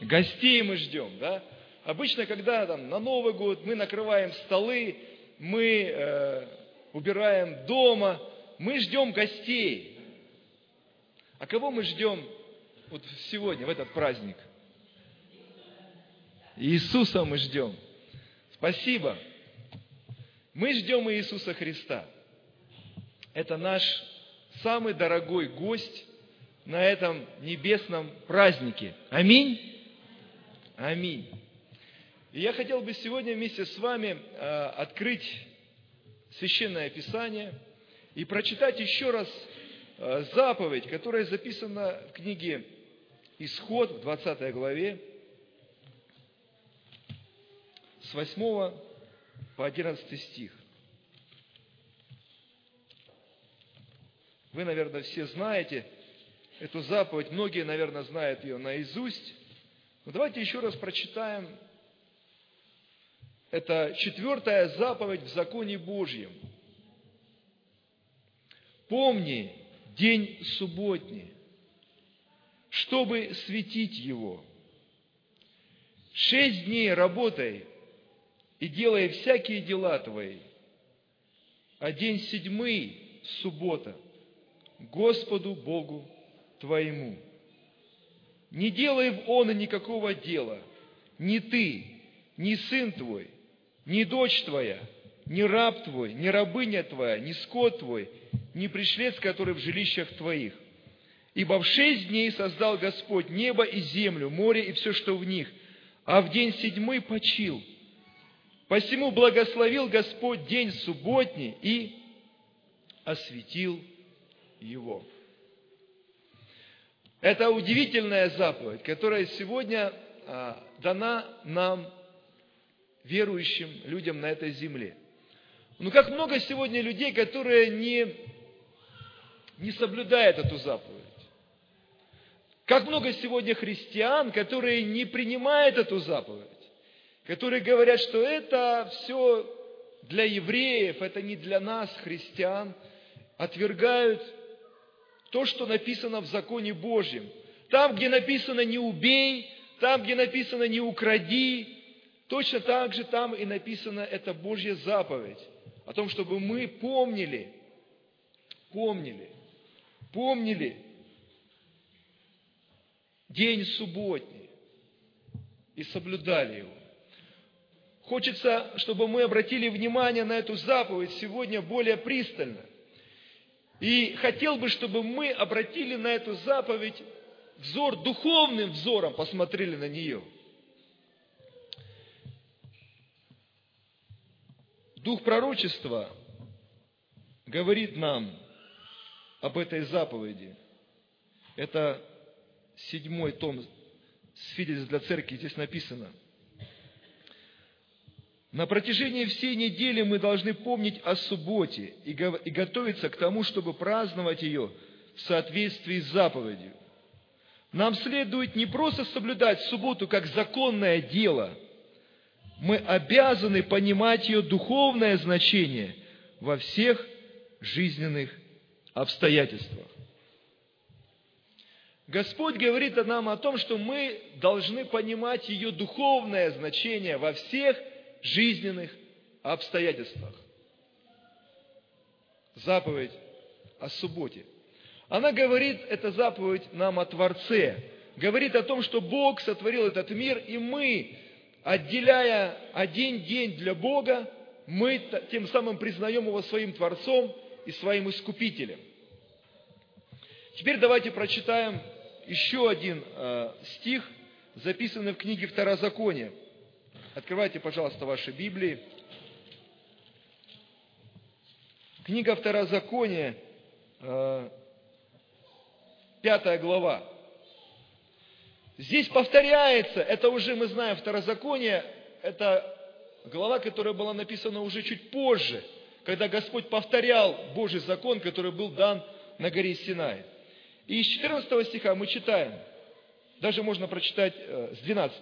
гостей мы ждем, да? Обычно, когда там на Новый год мы накрываем столы, мы убираем дома, мы ждем гостей. А кого мы ждем вот сегодня, в этот праздник? Иисуса мы ждем. Спасибо. Мы ждем Иисуса Христа. Это наш самый дорогой гость на этом небесном празднике. Аминь. Аминь. И я хотел бы сегодня вместе с вами открыть Священное Писание и прочитать еще раз заповедь, которая записана в книге Исход, в 20 главе, с 8 по 11 стих. Вы, наверное, все знаете эту заповедь, многие, наверное, знают ее наизусть. Но давайте еще раз прочитаем. Это 4-я заповедь в законе Божьем. «Помни день субботний, чтобы светить его. 6 дней работай и делай всякие дела твои, а день 7 – суббота, Господу Богу твоему. Не делай в он никакого дела, ни ты, ни сын твой, ни дочь твоя, ни раб твой, ни рабыня твоя, ни скот твой, ни пришлец, который в жилищах твоих. Ибо в 6 дней создал Господь небо и землю, море и все, что в них, а в день 7 почил. Посему благословил Господь день субботний и осветил его». Это удивительная заповедь, которая сегодня дана нам, верующим людям на этой земле. Но как много сегодня людей, которые не соблюдают эту заповедь. Как много сегодня христиан, которые не принимают эту заповедь. Которые говорят, что это все для евреев, это не для нас, христиан. Отвергают то, что написано в законе Божьем. Там, где написано «не убей», там, где написано «не укради», точно так же там и написана эта Божья заповедь. О том, чтобы мы помнили день субботний и соблюдали его. Хочется, чтобы мы обратили внимание на эту заповедь сегодня более пристально. И хотел бы, чтобы мы обратили на эту заповедь взор, духовным взором посмотрели на нее. Дух пророчества говорит нам об этой заповеди. Это 7 том свидетельств для церкви, здесь написано. На протяжении всей недели мы должны помнить о субботе и готовиться к тому, чтобы праздновать ее в соответствии с заповедью. Нам следует не просто соблюдать субботу как законное дело, мы обязаны понимать ее духовное значение во всех жизненных обстоятельствах. Господь говорит нам о том, что мы должны понимать ее духовное значение во всех жизненных обстоятельствах. Заповедь о субботе. Она говорит, эта заповедь нам о Творце. Говорит о том, что Бог сотворил этот мир, и мы, отделяя один день для Бога, мы тем самым признаем Его своим Творцом и своим Искупителем. Теперь давайте прочитаем еще один стих, записанный в книге Второзакония. Открывайте, пожалуйста, ваши Библии. Книга Второзакония, 5 глава. Здесь повторяется, это уже мы знаем, Второзаконие, это глава, которая была написана уже чуть позже, когда Господь повторял Божий закон, который был дан на горе Синай. И из 14 стиха мы читаем, даже можно прочитать с 12.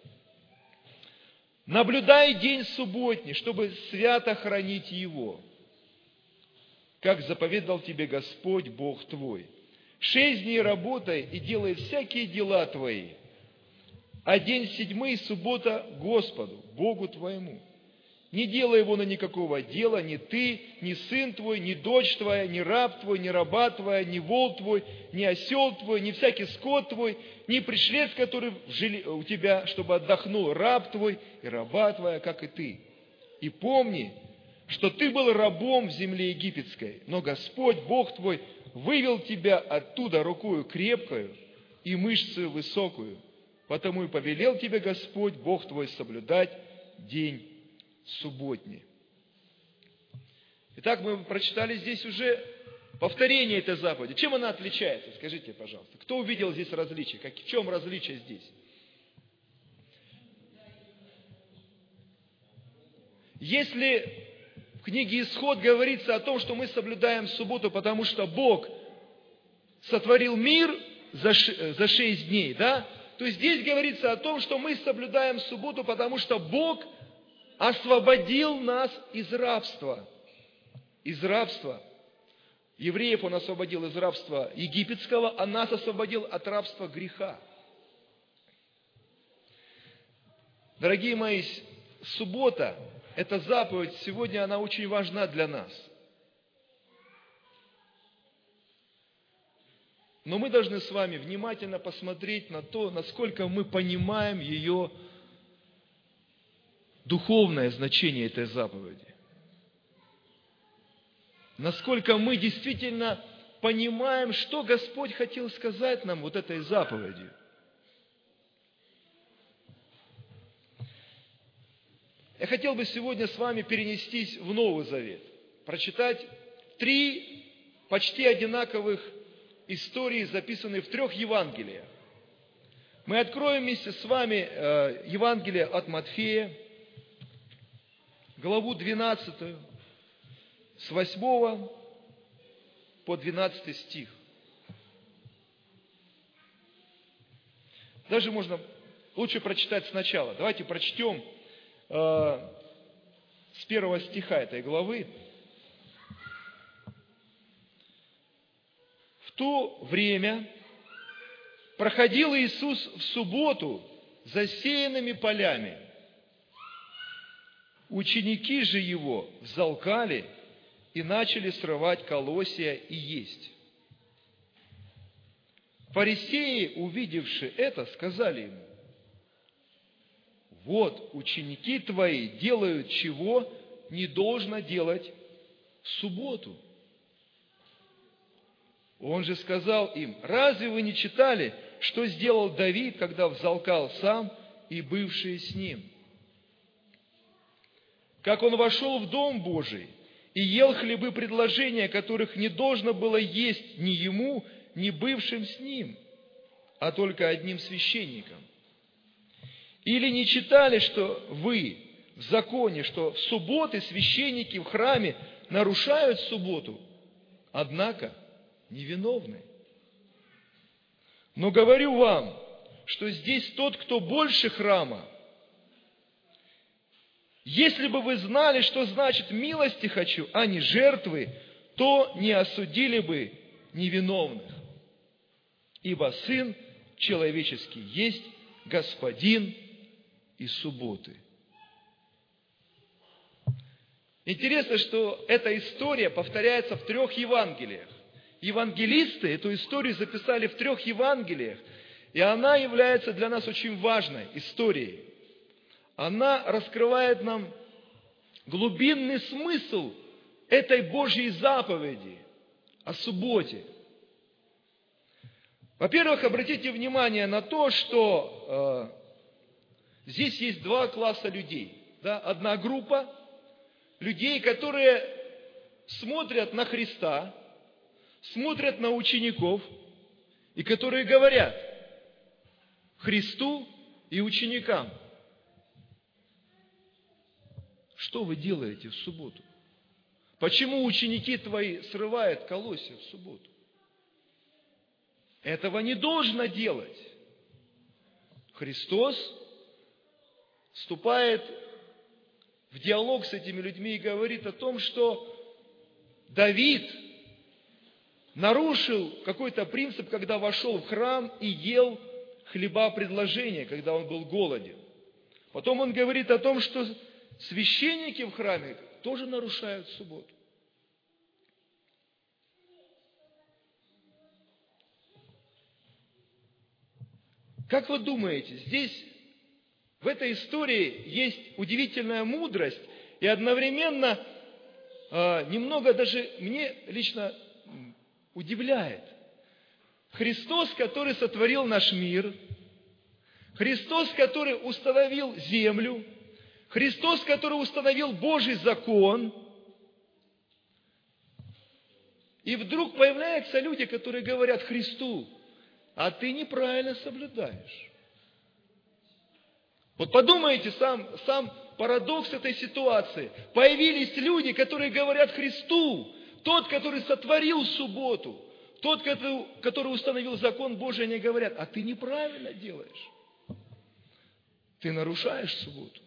«Наблюдай день субботний, чтобы свято хранить его, как заповедал тебе Господь Бог твой. 6 дней работай и делай всякие дела твои, а день седьмой – суббота Господу, Богу твоему. Не делай его на никакого дела, ни ты, ни сын твой, ни дочь твоя, ни раб твой, ни раба твоя, ни вол твой, ни осел твой, ни всякий скот твой, ни пришлец, который у тебя, чтобы отдохнул раб твой и раба твоя, как и ты. И помни, что ты был рабом в земле египетской, но Господь, Бог твой, вывел тебя оттуда рукою крепкою и мышцею высокую, потому и повелел тебе Господь, Бог твой, соблюдать день субботний. Итак, мы прочитали здесь уже повторение этой заповеди. Чем она отличается? Скажите, пожалуйста. Кто увидел здесь различие? В чем различие здесь? Если в книге Исход говорится о том, что мы соблюдаем субботу, потому что Бог сотворил мир за 6 дней, да? То здесь говорится о том, что мы соблюдаем субботу, потому что Бог освободил нас из рабства. Из рабства. Евреев Он освободил из рабства египетского, а нас освободил от рабства греха. Дорогие мои, суббота, эта заповедь, сегодня она очень важна для нас. Но мы должны с вами внимательно посмотреть на то, насколько мы понимаем ее духовное значение этой заповеди. Насколько мы действительно понимаем, что Господь хотел сказать нам вот этой заповедью. Я хотел бы сегодня с вами перенестись в Новый Завет, прочитать 3 почти одинаковых истории, записанные в 3 Евангелиях. Мы откроем вместе с вами Евангелие от Матфея, главу 12, с 8 по 12 стих. Даже можно лучше прочитать сначала. Давайте прочтем с 1 стиха этой главы. В то время проходил Иисус в субботу засеянными полями. Ученики же Его взалкали и начали срывать колосья и есть. Фарисеи, увидевши это, сказали Ему: вот ученики твои делают, чего не должно делать в субботу. Он же сказал им: разве вы не читали, что сделал Давид, когда взалкал сам и бывшие с ним? Как он вошел в Дом Божий и ел хлебы предложения, которых не должно было есть ни ему, ни бывшим с ним, а только одним священникам. Или не читали, что вы в законе, что в субботы священники в храме нарушают субботу, однако невиновны? Но говорю вам, что здесь тот, кто больше храма. Если бы вы знали, что значит милости хочу, а не жертвы, то не осудили бы невиновных. Ибо Сын Человеческий есть Господин и субботы. Интересно, что эта история повторяется в 3 Евангелиях. Евангелисты эту историю записали в 3 Евангелиях, и она является для нас очень важной историей. Она раскрывает нам глубинный смысл этой Божьей заповеди о субботе. Во-первых, обратите внимание на то, что здесь есть 2 класса людей. Да? Одна группа людей, которые смотрят на Христа, смотрят на учеников, и которые говорят Христу и ученикам: что вы делаете в субботу? Почему ученики твои срывают колосья в субботу? Этого не должно делать. Христос вступает в диалог с этими людьми и говорит о том, что Давид нарушил какой-то принцип, когда вошел в храм и ел хлеба предложения, когда он был голоден. Потом он говорит о том, что священники в храме тоже нарушают субботу. Как вы думаете, здесь, в этой истории, есть удивительная мудрость и одновременно немного даже мне лично удивляет. Христос, который сотворил наш мир, Христос, который установил землю, Христос, который установил Божий закон, и вдруг появляются люди, которые говорят Христу: а ты неправильно соблюдаешь. Вот подумайте, сам парадокс этой ситуации. Появились люди, которые говорят Христу, тот, который сотворил субботу, тот, который установил закон Божий, они говорят: а ты неправильно делаешь. Ты нарушаешь субботу.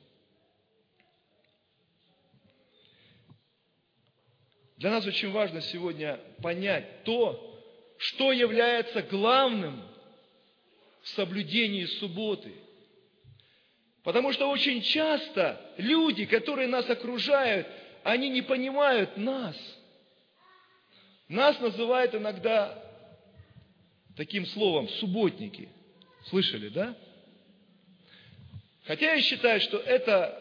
Для нас очень важно сегодня понять то, что является главным в соблюдении субботы. Потому что очень часто люди, которые нас окружают, они не понимают нас. Нас называют иногда таким словом субботники. Слышали, да? Хотя я считаю, что это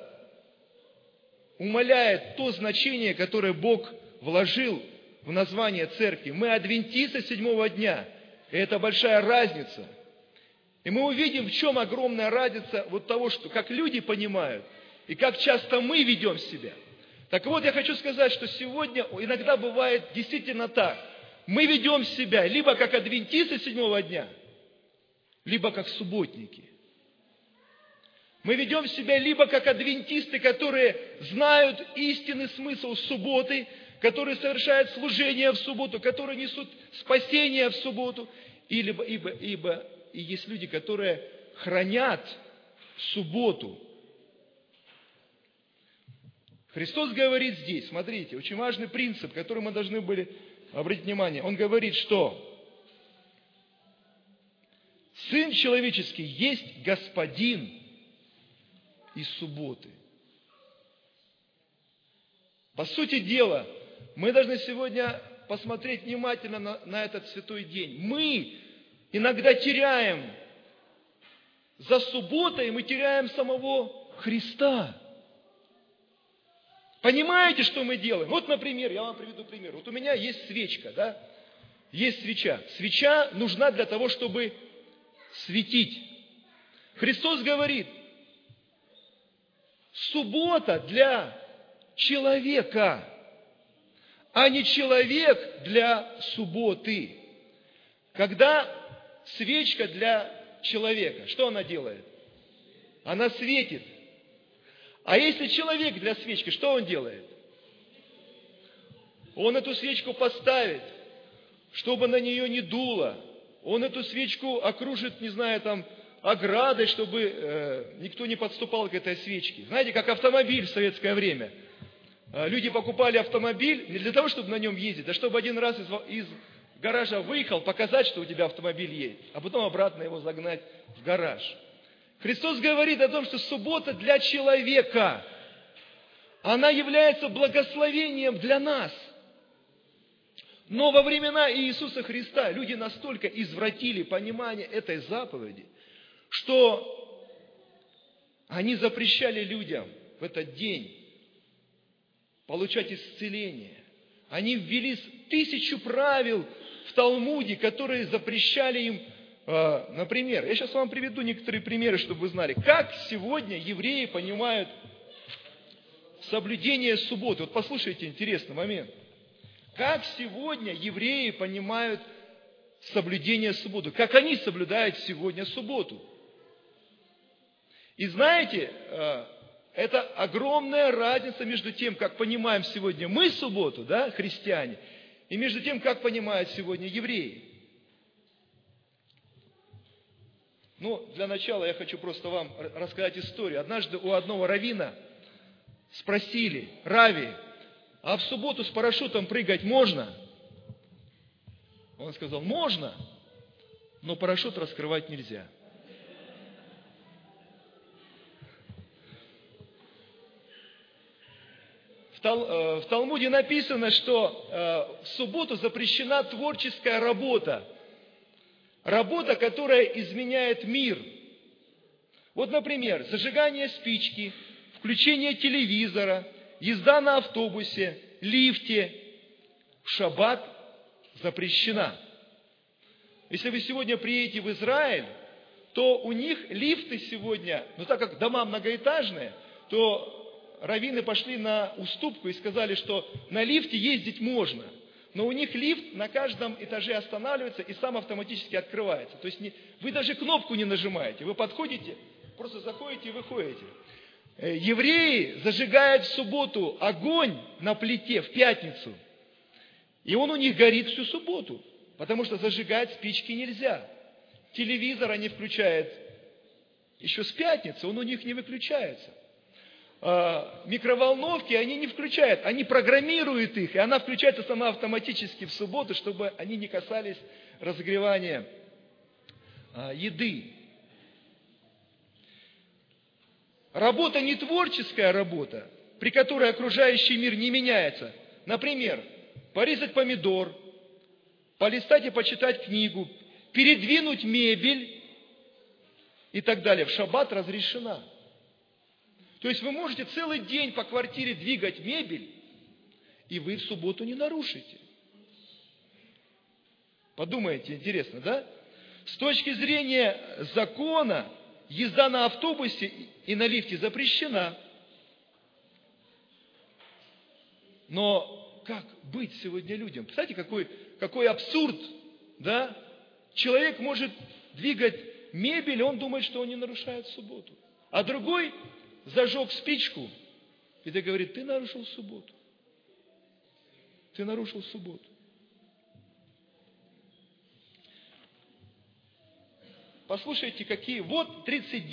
умаляет то значение, которое Бог вложил в название церкви. Мы адвентисты седьмого дня. И это большая разница. И мы увидим, в чем огромная разница вот того, что как люди понимают, и как часто мы ведем себя. Так вот, я хочу сказать, что сегодня иногда бывает действительно так. Мы ведем себя либо как адвентисты седьмого дня, либо как субботники. Мы ведем себя либо как адвентисты, которые знают истинный смысл субботы, которые совершают служение в субботу, которые несут спасение в субботу, ибо и есть люди, которые хранят субботу. Христос говорит здесь, смотрите, очень важный принцип, который мы должны были обратить внимание. Он говорит, что Сын Человеческий есть Господин из субботы. По сути дела, мы должны сегодня посмотреть внимательно на этот святой день. Мы иногда теряем за субботой, мы теряем самого Христа. Понимаете, что мы делаем? Вот, например, я вам приведу пример. Вот у меня есть свечка, да? Есть свеча. Свеча нужна для того, чтобы светить. Христос говорит: суббота для человека, а не человек для субботы. Когда свечка для человека, что она делает? Она светит. А если человек для свечки, что он делает? Он эту свечку поставит, чтобы на нее не дуло. Он эту свечку окружит, не знаю, там, оградой, чтобы никто не подступал к этой свечке. Знаете, как автомобиль в советское время. Люди покупали автомобиль не для того, чтобы на нем ездить, а чтобы один раз из гаража выехал, показать, что у тебя автомобиль едет, а потом обратно его загнать в гараж. Христос говорит о том, что суббота для человека, она является благословением для нас. Но во времена Иисуса Христа люди настолько извратили понимание этой заповеди, что они запрещали людям в этот день получать исцеление. Они ввели 1000 правил в Талмуде, которые запрещали им, например, я сейчас вам приведу некоторые примеры, чтобы вы знали, как сегодня евреи понимают соблюдение субботы. Вот послушайте интересный момент. Как сегодня евреи понимают соблюдение субботы? Как они соблюдают сегодня субботу? И знаете, это огромная разница между тем, как понимаем сегодня мы субботу, да, христиане, и между тем, как понимают сегодня евреи. Ну, для начала я хочу просто вам рассказать историю. Однажды у одного раввина спросили: Рави, а в субботу с парашютом прыгать можно? Он сказал: можно, но парашют раскрывать нельзя. В Талмуде написано, что в субботу запрещена творческая работа. Работа, которая изменяет мир. Вот, например, зажигание спички, включение телевизора, езда на автобусе, лифте в шаббат запрещена. Если вы сегодня приедете в Израиль, то у них лифты сегодня, так как дома многоэтажные, то раввины пошли на уступку и сказали, что на лифте ездить можно. Но у них лифт на каждом этаже останавливается и сам автоматически открывается. То есть вы даже кнопку не нажимаете. Вы подходите, просто заходите и выходите. Евреи зажигают в субботу огонь на плите в пятницу. И он у них горит всю субботу. Потому что зажигать спички нельзя. Телевизор они включают еще с пятницы, он у них не выключается. Микроволновки они не включают, они программируют их, и она включается сама автоматически в субботу, чтобы они не касались разогревания еды. Работа не творческая работа, при которой окружающий мир не меняется. Например, порезать помидор, полистать и почитать книгу, передвинуть мебель и так далее. В шаббат разрешена. То есть вы можете целый день по квартире двигать мебель, и вы в субботу не нарушите. Подумайте, интересно, да? С точки зрения закона, езда на автобусе и на лифте запрещена. Но как быть сегодня людям? Представляете, какой абсурд, да? Человек может двигать мебель, и он думает, что он не нарушает субботу. А другой зажег спичку, и ты говорит, ты нарушил субботу. Ты нарушил субботу. Послушайте, какие. Вот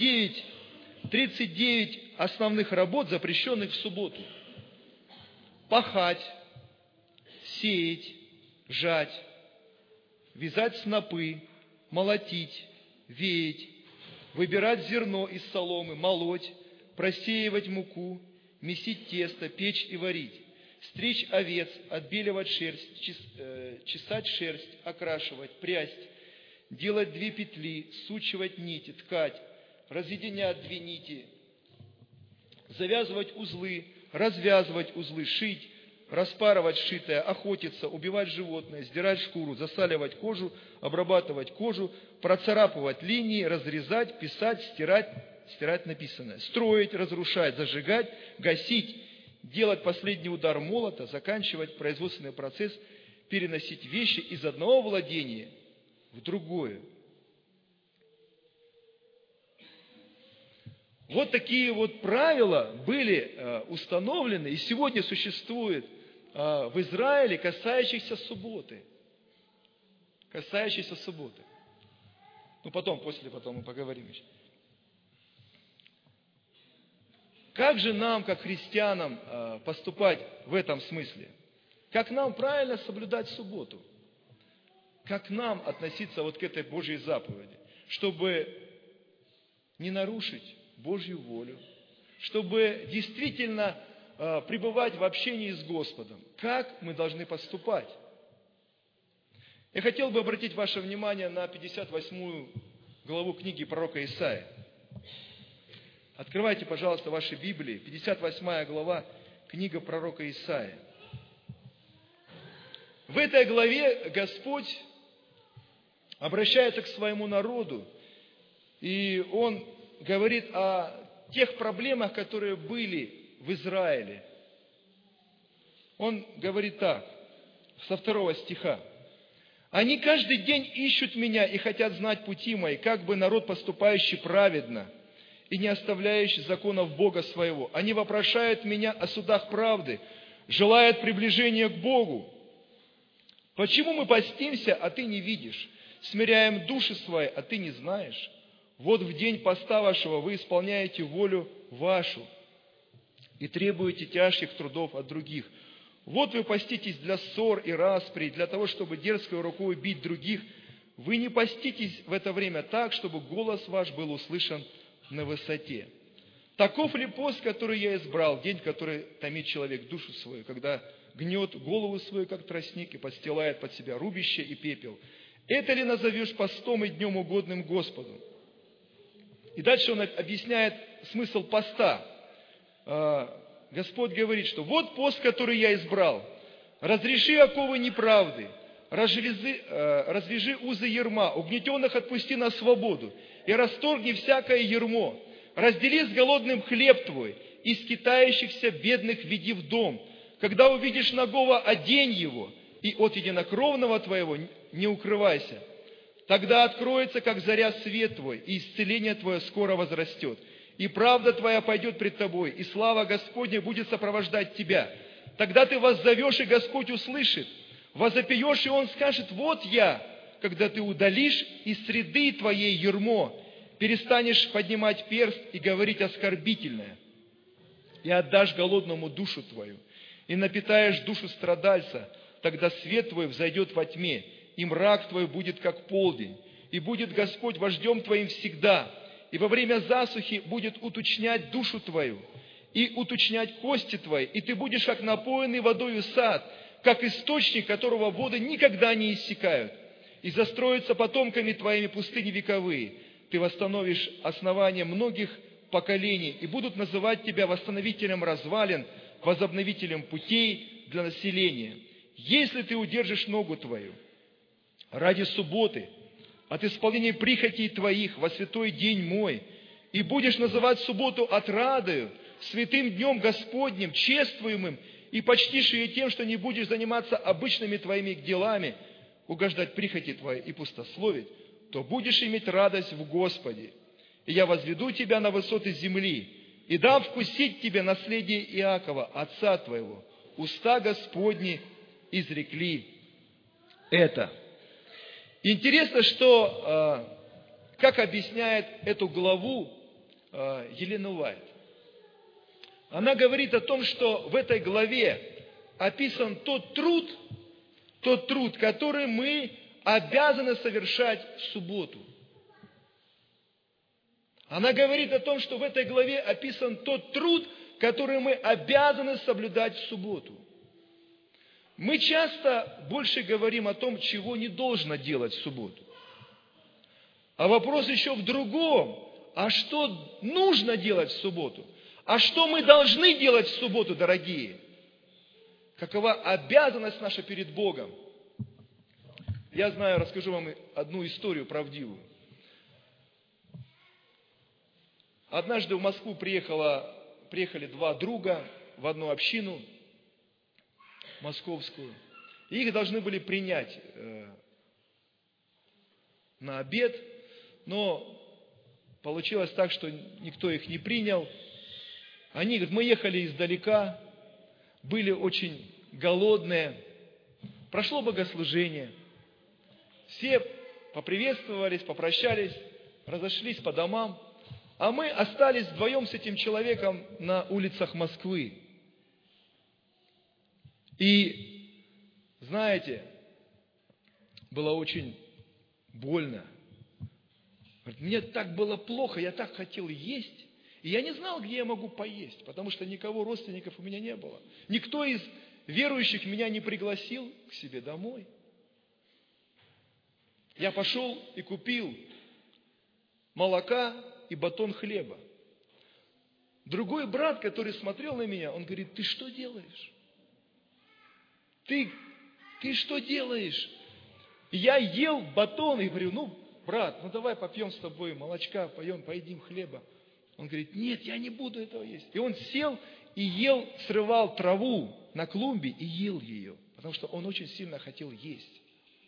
39 основных работ, запрещенных в субботу. Пахать, сеять, жать, вязать снопы, молотить, веять, выбирать зерно из соломы, молоть, просеивать муку, месить тесто, печь и варить, стричь овец, отбеливать шерсть, чесать шерсть, окрашивать, прясть, делать 2 петли, сучивать нити, ткать, разъединять 2 нити, завязывать узлы, развязывать узлы, шить, распарывать сшитое, охотиться, убивать животное, сдирать шкуру, засаливать кожу, обрабатывать кожу, процарапывать линии, разрезать, писать, стирать написанное, строить, разрушать, зажигать, гасить, делать последний удар молота, заканчивать производственный процесс, переносить вещи из одного владения в другое. Вот такие вот правила были установлены и сегодня существуют в Израиле, касающихся субботы. Касающихся субботы. Потом мы поговорим еще. Как же нам, как христианам, поступать в этом смысле? Как нам правильно соблюдать субботу? Как нам относиться вот к этой Божьей заповеди, чтобы не нарушить Божью волю, чтобы действительно пребывать в общении с Господом? Как мы должны поступать? Я хотел бы обратить ваше внимание на 58 главу книги пророка Исаии. Открывайте, пожалуйста, ваши Библии. 58 глава, книга пророка Исаии. В этой главе Господь обращается к своему народу, и Он говорит о тех проблемах, которые были в Израиле. Он говорит так, со 2 стиха. «Они каждый день ищут меня и хотят знать пути мои, как бы народ, поступающий праведно и не оставляющий законов Бога своего. Они вопрошают меня о судах правды, желают приближения к Богу. Почему мы постимся, а ты не видишь? Смиряем души свои, а ты не знаешь? Вот в день поста вашего вы исполняете волю вашу и требуете тяжких трудов от других. Вот вы поститесь для ссор и распри, для того, чтобы дерзкой рукой бить других. Вы не поститесь в это время так, чтобы голос ваш был услышан на высоте». Таков ли пост, который я избрал, день, в который томит человек душу свою, когда гнет голову свою, как тростник, и подстилает под себя рубище и пепел? Это ли назовешь постом и днем угодным Господу? И дальше он объясняет смысл поста. Господь говорит, что вот пост, который я избрал. Разреши оковы неправды, развяжи узы ярма, угнетенных отпусти на свободу, и расторгни всякое ярмо. Раздели с голодным хлеб твой, и скитающихся бедных веди в дом. Когда увидишь нагого, одень его, и от единокровного твоего не укрывайся. Тогда откроется, как заря, свет твой, и исцеление твое скоро возрастет. И правда твоя пойдет пред тобой, и слава Господня будет сопровождать тебя. Тогда ты воззовешь, и Господь услышит. Возопьешь, и Он скажет: вот я. Когда ты удалишь из среды твоей ярмо, перестанешь поднимать перст и говорить оскорбительное, и отдашь голодному душу твою, и напитаешь душу страдальца, тогда свет твой взойдет во тьме, и мрак твой будет как полдень, и будет Господь вождем твоим всегда, и во время засухи будет уточнять душу твою, и уточнять кости твои, и ты будешь как напоенный водою сад, как источник, которого воды никогда не иссякают, и застроятся потомками твоими пустыни вековые. Ты восстановишь основания многих поколений, и будут называть тебя восстановителем развалин, возобновителем путей для населения. Если ты удержишь ногу твою ради субботы от исполнения прихотей твоих во святой день мой, и будешь называть субботу отрадою, святым днем Господним, чествуемым, и почтишь ее тем, что не будешь заниматься обычными твоими делами, угождать прихоти твоей и пустословить, то будешь иметь радость в Господе. И я возведу тебя на высоты земли, и дам вкусить тебе наследие Иакова, отца твоего. Уста Господни изрекли это». Интересно, что, как объясняет эту главу Елена Уайт. Она говорит о том, что в этой главе описан тот труд, который мы обязаны совершать в субботу. Она говорит о том, что в этой главе описан тот труд, который мы обязаны соблюдать в субботу. Мы часто больше говорим о том, чего не должно делать в субботу. А вопрос еще в другом. А что нужно делать в субботу? А что мы должны делать в субботу, дорогие? Какова обязанность наша перед Богом? Я знаю, расскажу вам одну историю правдивую. Однажды в Москву приехали два друга в одну общину московскую. И их должны были принять на обед, но получилось так, что никто их не принял. Они говорят: мы ехали издалека, были очень голодные, прошло богослужение, все поприветствовались, попрощались, разошлись по домам, а мы остались вдвоем с этим человеком на улицах Москвы. И, знаете, было очень больно. Мне так было плохо, я так хотел есть, и я не знал, где я могу поесть, потому что никого родственников у меня не было. Никто из верующих меня не пригласил к себе домой. Я пошел и купил молока и батон хлеба. Другой брат, который смотрел на меня, он говорит: ты что делаешь? Ты что делаешь? И я ел батон и говорю: брат, давай попьем с тобой молочка, поедим хлеба. Он говорит: нет, я не буду этого есть. И он сел и ел, срывал траву на клумбе и ел ее, потому что он очень сильно хотел есть.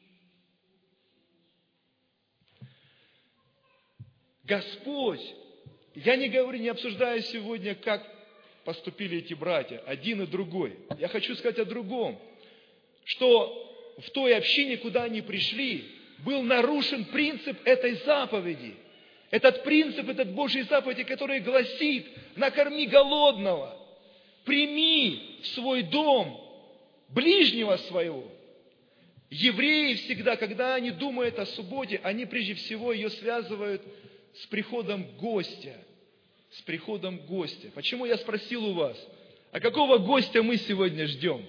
Господь, я не обсуждаю сегодня, как поступили эти братья, один и другой. Я хочу сказать о другом, что в той общине, куда они пришли, был нарушен принцип этой заповеди. Этот принцип, этот Божьей заповеди, который гласит: накорми голодного, прими в свой дом ближнего своего. Евреи всегда, когда они думают о субботе, они прежде всего ее связывают с приходом гостя, с приходом гостя. Почему я спросил у вас, а какого гостя мы сегодня ждем?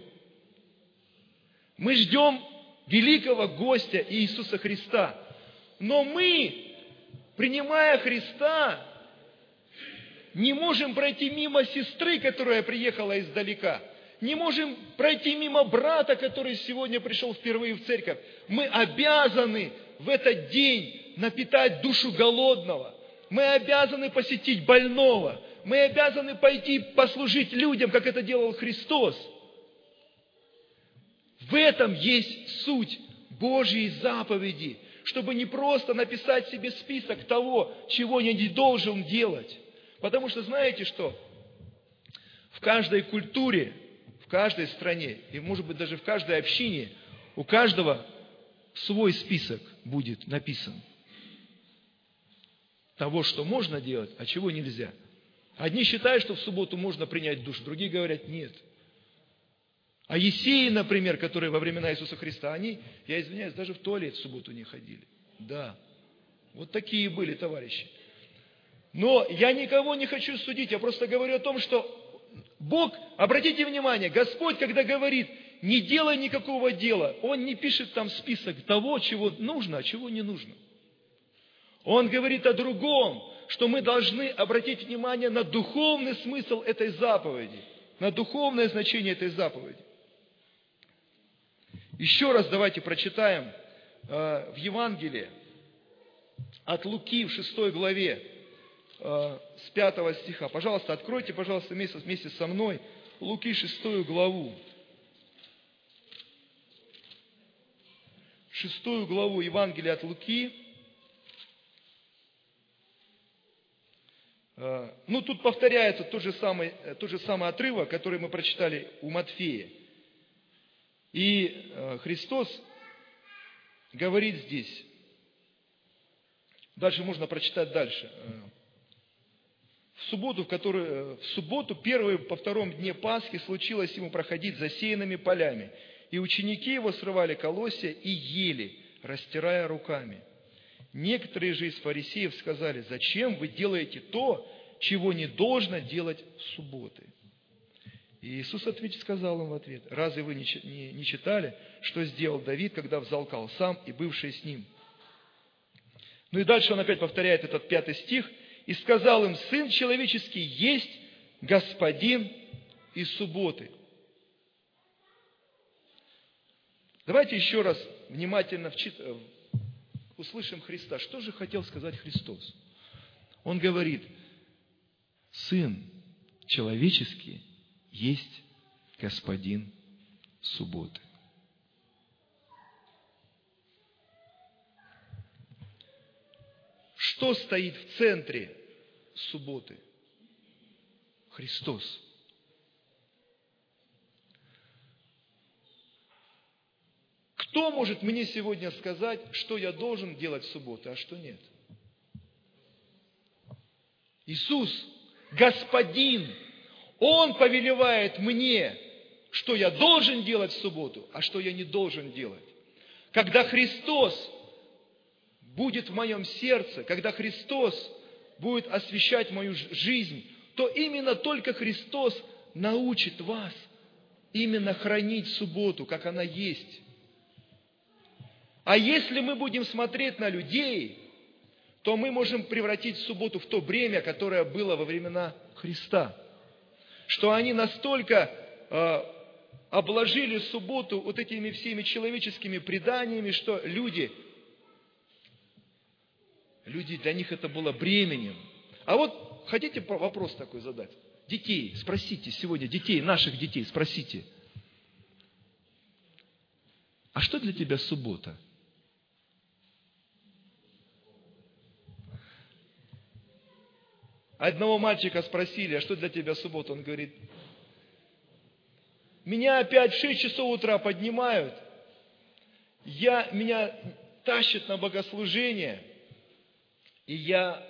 Мы ждем великого гостя Иисуса Христа. Но мы, принимая Христа, не можем пройти мимо сестры, которая приехала издалека. Не можем пройти мимо брата, который сегодня пришел впервые в церковь. Мы обязаны в этот день напитать душу голодного. Мы обязаны посетить больного. Мы обязаны пойти послужить людям, как это делал Христос. В этом есть суть Божьей заповеди, чтобы не просто написать себе список того, чего я не должен делать. Потому что знаете что? В каждой культуре, в каждой стране, и может быть даже в каждой общине, у каждого свой список будет написан. Того, что можно делать, а чего нельзя. Одни считают, что в субботу можно принять душ, другие говорят нет. А Есеи, например, которые во времена Иисуса Христа, они, я извиняюсь, даже в туалет в субботу не ходили. Да, вот такие были товарищи. Но я никого не хочу судить, я просто говорю о том, что Бог, обратите внимание, Господь, когда говорит, не делай никакого дела, Он не пишет там список того, чего нужно, а чего не нужно. Он говорит о другом, что мы должны обратить внимание на духовный смысл этой заповеди, на духовное значение этой заповеди. Еще раз давайте прочитаем в Евангелии от Луки в 6 главе с 5 стиха. Пожалуйста, откройте, пожалуйста, вместе со мной Луки 6 главу. 6 главу Евангелия от Луки. Тут повторяется тот же самый отрывок, который мы прочитали у Матфея. И Христос говорит здесь, дальше можно прочитать дальше. В субботу, первую по втором дне Пасхи, случилось ему проходить засеянными полями. И ученики его срывали колосья и ели, растирая руками. Некоторые же из фарисеев сказали: зачем вы делаете то, чего не должно делать в субботы? И Иисус сказал им в ответ: разве вы не читали, что сделал Давид, когда взалкал сам и бывшие с ним? И дальше он опять повторяет этот 5 стих. И сказал им: Сын человеческий есть Господин и субботы. Давайте еще раз внимательно услышим Христа. Что же хотел сказать Христос? Он говорит: Сын человеческий есть Господин субботы. Что стоит в центре субботы? Христос. Кто может мне сегодня сказать, что я должен делать в субботу, а что нет? Иисус, Господин, Он повелевает мне, что я должен делать в субботу, а что я не должен делать. Когда Христос будет в моем сердце, когда Христос будет освещать мою жизнь, то именно только Христос научит вас именно хранить субботу, как она есть. А если мы будем смотреть на людей, то мы можем превратить субботу в то бремя, которое было во времена Христа. Что они настолько обложили субботу вот этими всеми человеческими преданиями, что люди, для них это было бременем. А вот хотите вопрос такой задать? Детей, спросите сегодня, наших детей, спросите. А что для тебя суббота? Одного мальчика спросили: а что для тебя суббота? Он говорит: меня опять в 6 часов утра поднимают, меня тащат на богослужение, и я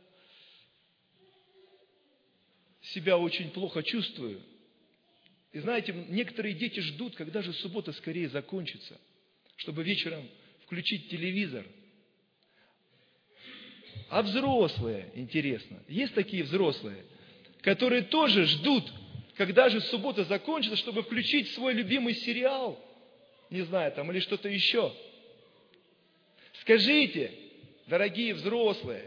себя очень плохо чувствую. И знаете, некоторые дети ждут, когда же суббота скорее закончится, чтобы вечером включить телевизор. А взрослые, интересно, есть такие взрослые, которые тоже ждут, когда же суббота закончится, чтобы включить свой любимый сериал, не знаю, там, или что-то еще. Скажите, дорогие взрослые,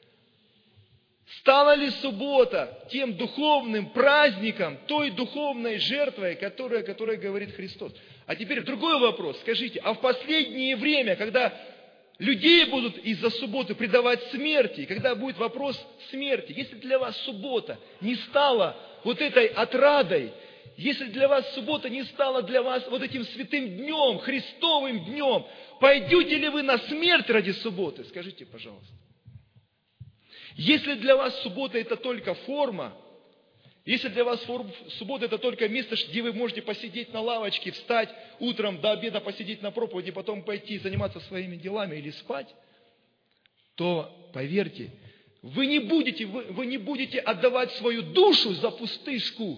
стала ли суббота тем духовным праздником, той духовной жертвой, которая говорит Христос? А теперь другой вопрос. Скажите, а в последнее время, когда людей будут из-за субботы предавать смерти, когда будет вопрос смерти, если для вас суббота не стала вот этой отрадой, если для вас суббота не стала для вас вот этим святым днем, Христовым днем, пойдете ли вы на смерть ради субботы? Скажите, пожалуйста. Если для вас суббота это только форма, если для вас суббота это только место, где вы можете посидеть на лавочке, встать утром до обеда, посидеть на проповеди, потом пойти заниматься своими делами или спать, то, поверьте, вы не будете отдавать свою душу за пустышку.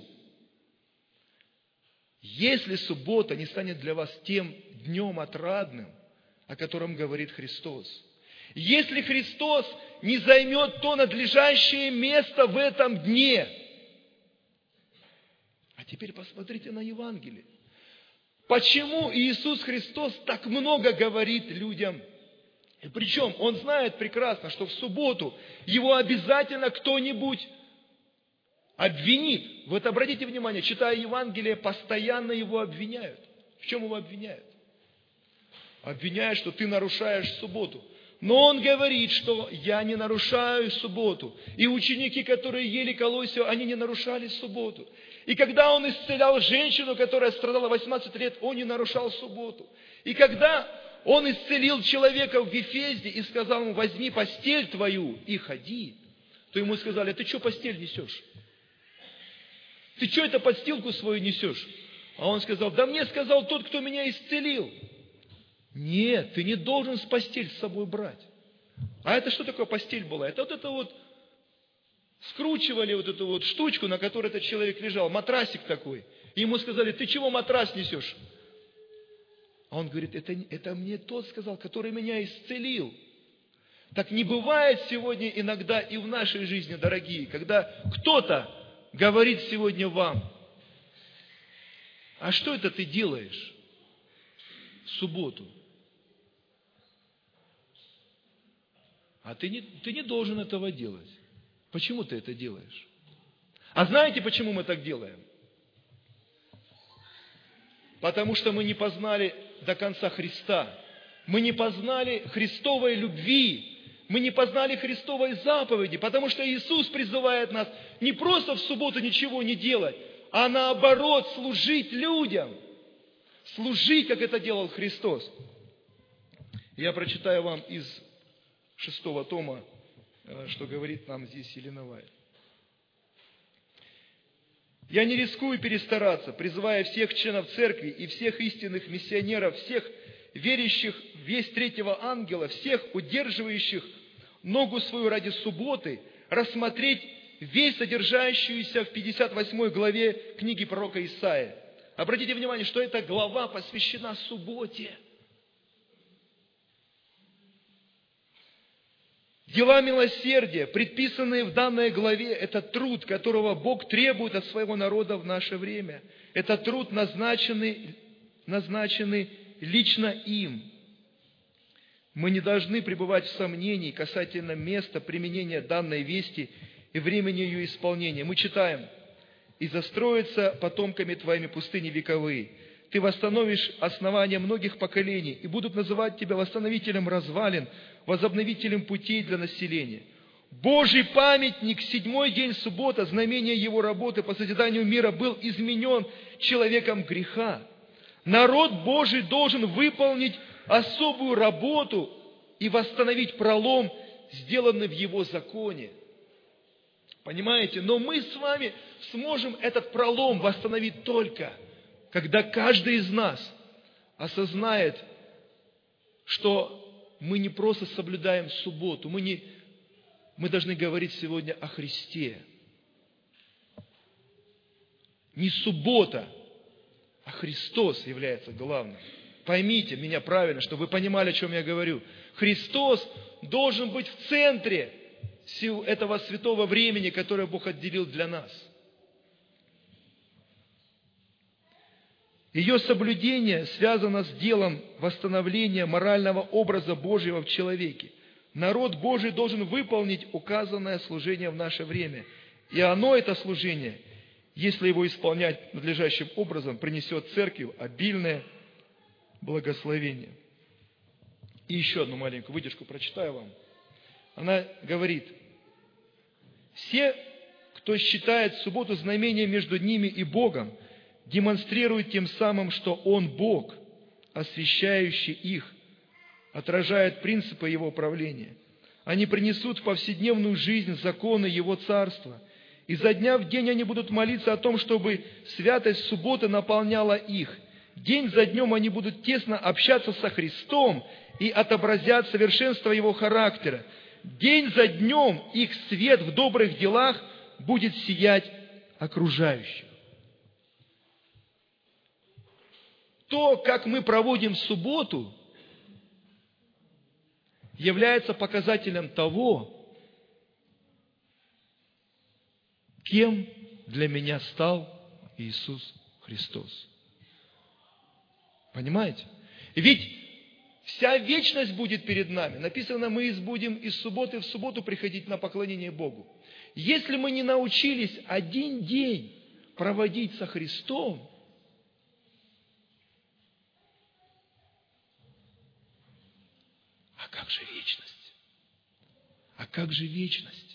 Если суббота не станет для вас тем днем отрадным, о котором говорит Христос, если Христос не займет то надлежащее место в этом дне. А теперь посмотрите на Евангелие. Почему Иисус Христос так много говорит людям? И причем Он знает прекрасно, что в субботу Его обязательно кто-нибудь обвинит. Вот обратите внимание, читая Евангелие, постоянно Его обвиняют. В чем Его обвиняют? Обвиняют, что ты нарушаешь субботу. Но Он говорит, что я не нарушаю субботу. И ученики, которые ели колосья, они не нарушали субботу. И когда Он исцелял женщину, которая страдала 18 лет, Он не нарушал субботу. И когда Он исцелил человека в Вифезде и сказал ему: возьми постель твою и ходи, то ему сказали: ты что постель несешь? Ты что это подстилку свою несешь? А он сказал: да мне сказал тот, кто меня исцелил. Нет, ты не должен постель с собой брать. А это что такое постель была? Это вот скручивали вот эту вот штучку, на которой этот человек лежал, матрасик такой. И ему сказали: ты чего матрас несешь? А он говорит: это мне тот сказал, который меня исцелил. Так не бывает сегодня иногда и в нашей жизни, дорогие, когда кто-то говорит сегодня вам: а что это ты делаешь в субботу? А ты не должен этого делать. Почему ты это делаешь? А знаете, почему мы так делаем? Потому что мы не познали до конца Христа. Мы не познали Христовой любви. Мы не познали Христовой заповеди. Потому что Иисус призывает нас не просто в субботу ничего не делать, а наоборот служить людям. Служить, как это делал Христос. Я прочитаю вам из 6 тома, что говорит нам здесь Елена Вайт. «Я не рискую перестараться, призывая всех членов церкви и всех истинных миссионеров, всех верящих в весть третьего ангела, всех удерживающих ногу свою ради субботы, рассмотреть весть, содержащуюся в 58 главе книги пророка Исаии». Обратите внимание, что эта глава посвящена субботе. Дела милосердия, предписанные в данной главе, это труд, которого Бог требует от своего народа в наше время. Это труд, назначенный лично им. Мы не должны пребывать в сомнении касательно места применения данной вести и времени ее исполнения. Мы читаем: «И застроятся потомками твоими пустыни вековые. Ты восстановишь основания многих поколений, и будут называть тебя восстановителем развалин, возобновителем путей для населения. Божий памятник, седьмой день суббота, знамение его работы по созиданию мира, был изменен человеком греха. Народ Божий должен выполнить особую работу и восстановить пролом, сделанный в его законе». Понимаете? Но мы с вами сможем этот пролом восстановить только, когда каждый из нас осознает, что мы не просто соблюдаем субботу, мы должны говорить сегодня о Христе. Не суббота, а Христос является главным. Поймите меня правильно, чтобы вы понимали, о чем я говорю. Христос должен быть в центре этого святого времени, которое Бог отделил для нас. Ее соблюдение связано с делом восстановления морального образа Божьего в человеке. Народ Божий должен выполнить указанное служение в наше время. И оно, это служение, если его исполнять надлежащим образом, принесет церкви обильное благословение. И еще одну маленькую выдержку прочитаю вам. Она говорит: все, кто считает субботу знамением между ними и Богом, демонстрирует тем самым, что Он Бог, освящающий их, отражает принципы Его правления. Они принесут в повседневную жизнь законы Его Царства. И изо дня в день они будут молиться о том, чтобы святость субботы наполняла их. День за днем они будут тесно общаться со Христом и отобразят совершенство Его характера. День за днем их свет в добрых делах будет сиять окружающих. То, как мы проводим субботу, является показателем того, кем для меня стал Иисус Христос. Понимаете? Ведь вся вечность будет перед нами. Написано, мы будем из субботы в субботу приходить на поклонение Богу. Если мы не научились один день проводить со Христом, а как же вечность? А как же вечность?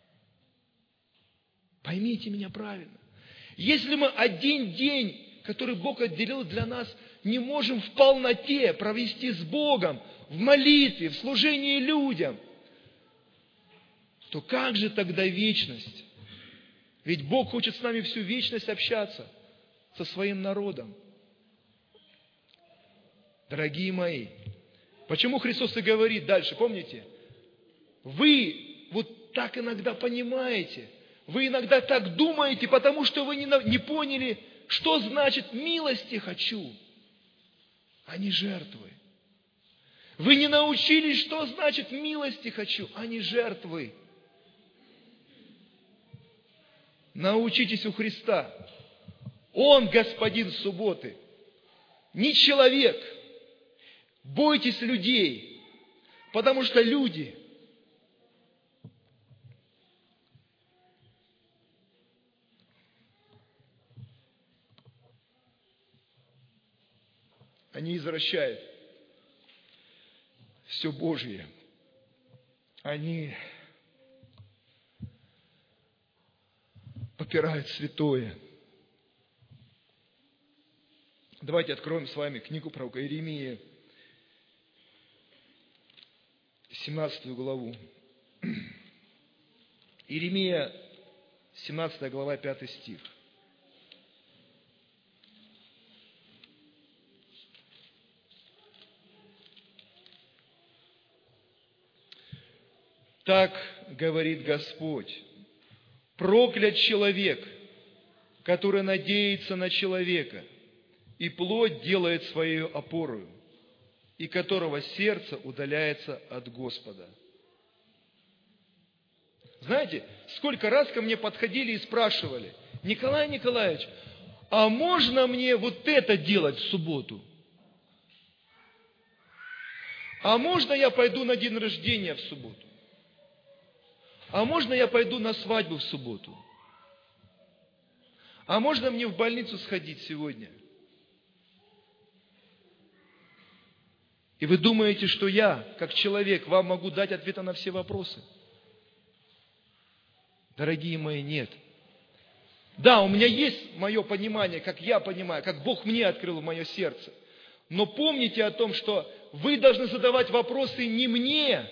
Поймите меня правильно. Если мы один день, который Бог отделил для нас, не можем в полноте провести с Богом, в молитве, в служении людям, то как же тогда вечность? Ведь Бог хочет с нами всю вечность общаться со своим народом. Дорогие мои, почему Христос и говорит дальше, помните? Вы вот так иногда понимаете, вы иногда так думаете, потому что вы не поняли, что значит милости хочу, а не жертвы. Вы не научились, что значит милости хочу, а не жертвы. Научитесь у Христа. Он господин субботы, не человек. Бойтесь людей, потому что люди они извращают все Божье. Они попирают святое. Давайте откроем с вами книгу пророка Иеремии, 17 главу. Иеремия, 17 глава, 5 стих. Так говорит Господь: проклят человек, который надеется на человека, и плоть делает своей опорою, и которого сердце удаляется от Господа. Знаете, сколько раз ко мне подходили и спрашивали: Николай Николаевич, а можно мне вот это делать в субботу? А можно я пойду на день рождения в субботу? А можно я пойду на свадьбу в субботу? А можно мне в больницу сходить сегодня? И вы думаете, что я, как человек, вам могу дать ответы на все вопросы? Дорогие мои, нет. Да, у меня есть мое понимание, как я понимаю, как Бог мне открыл в мое сердце. Но помните о том, что вы должны задавать вопросы не мне,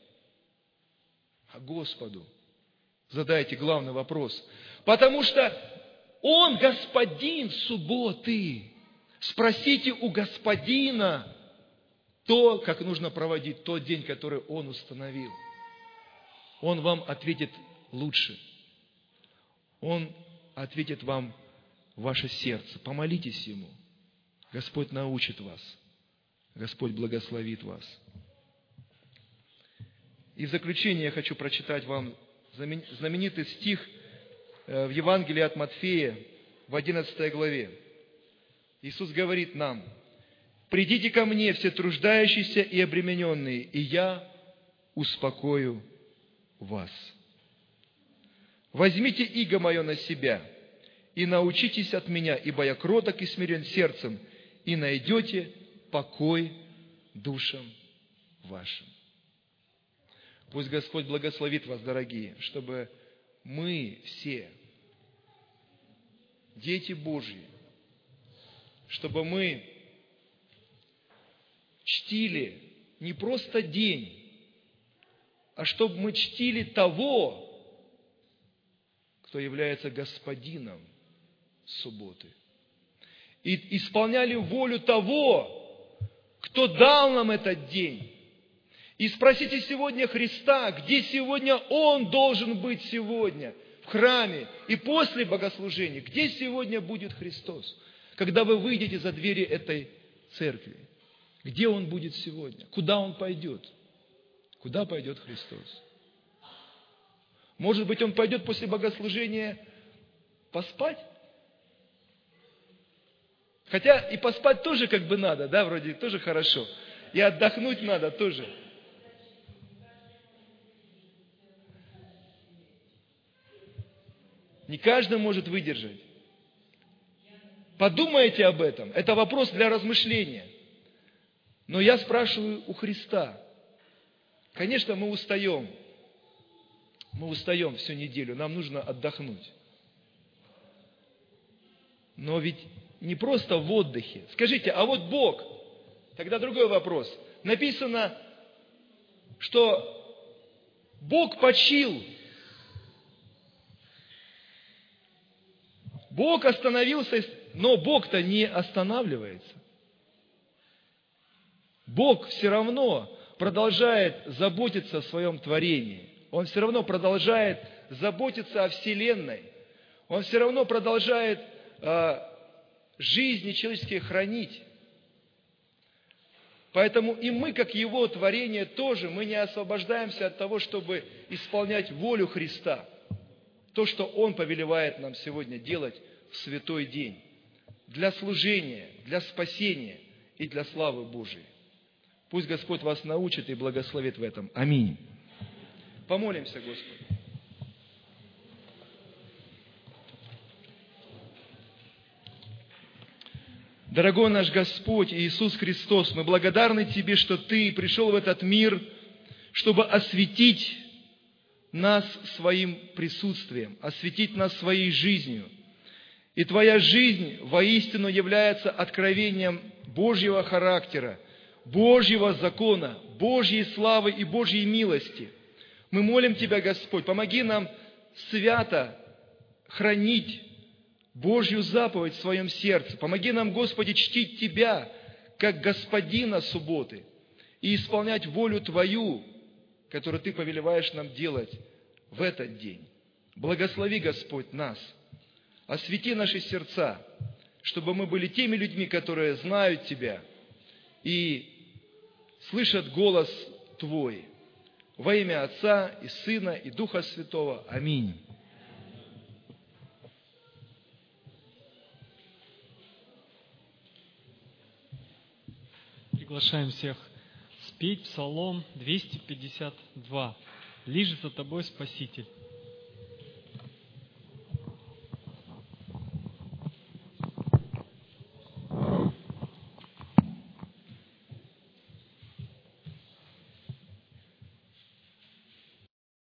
а Господу. Задайте главный вопрос. Потому что Он господин субботы. Спросите у Господина то, как нужно проводить тот день, который Он установил. Он вам ответит лучше. Он ответит вам в ваше сердце. Помолитесь Ему. Господь научит вас. Господь благословит вас. И в заключение я хочу прочитать вам знаменитый стих в Евангелии от Матфея в 11 главе. Иисус говорит нам: «Придите ко мне, все труждающиеся и обремененные, и я успокою вас. Возьмите иго мое на себя и научитесь от меня, ибо я кроток и смирен сердцем, и найдете покой душам вашим». Пусть Господь благословит вас, дорогие, чтобы мы все, дети Божьи, чтобы мы чтили не просто день, а чтобы мы чтили того, кто является господином субботы. И исполняли волю того, кто дал нам этот день. И спросите сегодня Христа, где сегодня Он должен быть сегодня, в храме и после богослужения, где сегодня будет Христос, когда вы выйдете за двери этой церкви. Где Он будет сегодня? Куда Он пойдет? Куда пойдет Христос? Может быть, Он пойдет после богослужения поспать? Хотя и поспать тоже как бы надо, да, вроде тоже хорошо. И отдохнуть надо тоже. Не каждый может выдержать. Подумайте об этом. Это вопрос для размышления. Но я спрашиваю у Христа. Конечно, мы устаем. Мы устаем всю неделю. Нам нужно отдохнуть. Но ведь не просто в отдыхе. Скажите, а вот Бог, тогда другой вопрос. Написано, что Бог почил. Бог остановился, но Бог-то не останавливается. Бог все равно продолжает заботиться о своем творении. Он все равно продолжает заботиться о Вселенной. Он все равно продолжает жизни человеческие хранить. Поэтому и мы, как Его творение, тоже, мы не освобождаемся от того, чтобы исполнять волю Христа. То, что Он повелевает нам сегодня делать в святой день. Для служения, для спасения и для славы Божией. Пусть Господь вас научит и благословит в этом. Аминь. Помолимся Господу. Дорогой наш Господь Иисус Христос, мы благодарны Тебе, что Ты пришел в этот мир, чтобы осветить нас своим присутствием, осветить нас своей жизнью. И Твоя жизнь воистину является откровением Божьего характера, Божьего закона, Божьей славы и Божьей милости. Мы молим Тебя, Господь, помоги нам свято хранить Божью заповедь в своем сердце. Помоги нам, Господи, чтить Тебя, как Господина субботы, и исполнять волю Твою, которую Ты повелеваешь нам делать в этот день. Благослови, Господь, нас. Освети наши сердца, чтобы мы были теми людьми, которые знают Тебя и слышат голос Твой. Во имя Отца и Сына и Духа Святого. Аминь. Приглашаем всех спеть Псалом 252. «Лишь за Тобой, Спаситель».